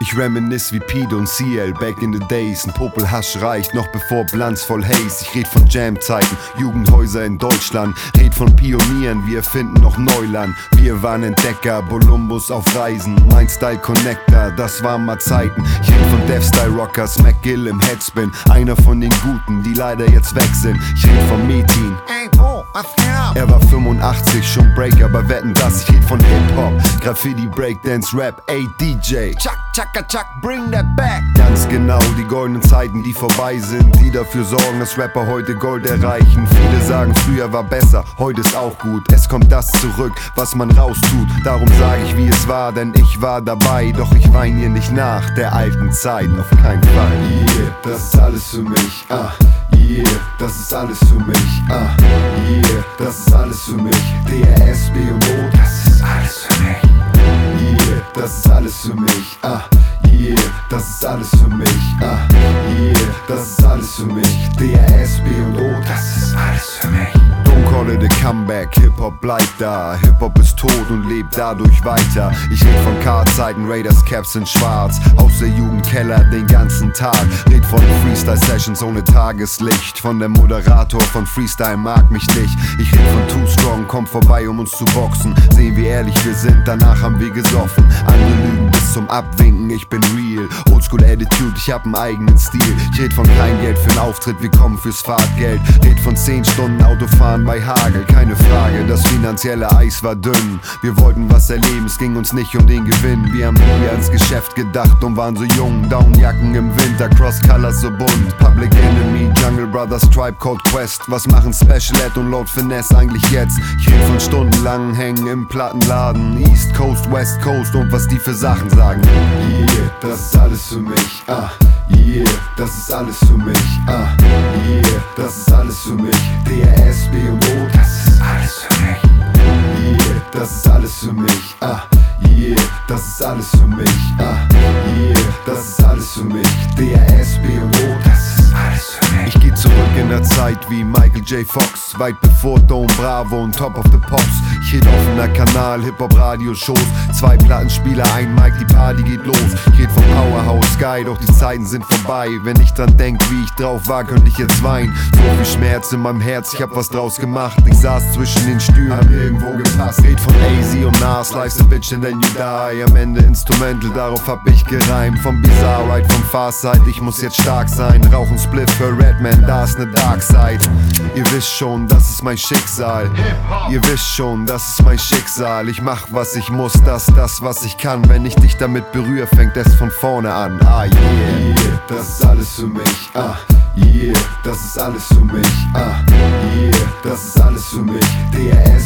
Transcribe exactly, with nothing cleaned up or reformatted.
Ich reminisce wie Pete und C L, back in the days. Ein Popelhasch reicht noch bevor Blanz voll Haze. Ich red von Jam-Zeiten, Jugendhäuser in Deutschland. Red von Pionieren, wir erfinden noch Neuland. Wir waren Entdecker, Columbus auf Reisen. Mein Style Connector, das waren mal Zeiten. Ich red von Death Style Rockers, McGill im Headspin. Einer von den Guten, die leider jetzt weg sind. Ich red von Metin. Ey, Bro, was geht ab? Er war fünfundachtzig, schon Break, aber wetten das. Ich red von Hip-Hop, Graffiti, Breakdance, Rap, ey D J. Chuck, chaka, chuck, bring that back. Ganz genau, die goldenen Zeiten, die vorbei sind, die dafür sorgen, dass Rapper heute Gold erreichen. Viele sagen, früher war besser, heute ist auch gut. Es kommt das zurück, was man raustut. Darum sage ich, wie es war, denn ich war dabei. Doch ich wein hier nicht nach der alten Zeit, auf keinen Fall. Yeah, das ist alles für mich, ah. Yeah, das ist alles für mich, ah. Yeah, das ist alles für mich. D R S, B und O, das ist alles für mich. Yeah, das ist alles für mich, ah. Yeah, das ist alles für mich, ah. Yeah, das ist alles für mich. D R S, B und O, das ist alles für mich. Don't call it a comeback, Hip-Hop bleibt da. Hip-Hop ist tot und lebt dadurch weiter. Ich red von K-Zeiten, Raiders Caps in schwarz. Aus der Jugendkeller den ganzen Tag. Red von Freestyle-Sessions ohne Tageslicht. Von der Moderator von Freestyle mag mich nicht. Ich red von Too Strong, komm vorbei, um uns zu boxen. Sehen wie ehrlich wir sind, danach haben wir gesoffen. Andere lügen bis zum Abwinken, ich bin real. Oldschool Attitude, ich hab einen eigenen Stil. Ich red von kein Geld für einen Auftritt, wir kommen fürs Fahrtgeld. Red von zehn Stunden Autofahren bei Hagel, keine Frage, das finanzielle Eis war dünn. Wir wollten was erleben, es ging uns nicht um den Gewinn. Wir haben nie ans Geschäft gedacht und waren so jung. Downjacken im Winter, Cross Colors so bunt. Public Enemy, Jungle Brothers, Tribe Called Quest. Was machen Special Ed und Lord Finesse eigentlich jetzt? Ich red von stundenlangen Hängen im Plattenladen. East Coast, West Coast und was die für Sachen sagen. Yeah, das ist alles für mich, ah. Yeah, das ist alles für mich, ah. Yeah, das ist alles für mich. D R S, B und O, das ist alles für mich. Yeah, das ist alles für mich, ah. Yeah, das ist alles für mich, ah. Yeah, das ist alles für mich. D R S, B und O, das ist alles für mich. Ich geh zurück in der Zeit wie Michael J. Fox, weit bevor Dome Bravo und Top of the Pops. Ich red offener Kanal, Hip-Hop-Radio-Shows. Zwei Plattenspieler, ein Mic, die Party geht los. Ich red vom Powerhouse Sky, doch die Zeiten sind vorbei. Wenn ich dran denk, wie ich drauf war, könnte ich jetzt weinen. So viel Schmerz in meinem Herz, ich hab was draus gemacht. Ich saß zwischen den Stühlen, hab irgendwo gepasst. Red von A Z und Nas, life's a bitch and then you die. Am Ende Instrumental, darauf hab ich gereimt. Vom Bizarre Ride, vom Farside, ich muss jetzt stark sein. Rauchen Spliff für Redman, da ist ne Dark Side. Ihr wisst schon, das ist mein Schicksal. Ihr wisst schon, das ist mein Schicksal. Ich mach was ich muss, das, das was ich kann. Wenn ich dich damit berühre, fängt es von vorne an. Ah yeah, yeah, das ist alles für mich, ah. Yeah, das ist alles für mich, ah. Yeah, das ist alles für mich. D R S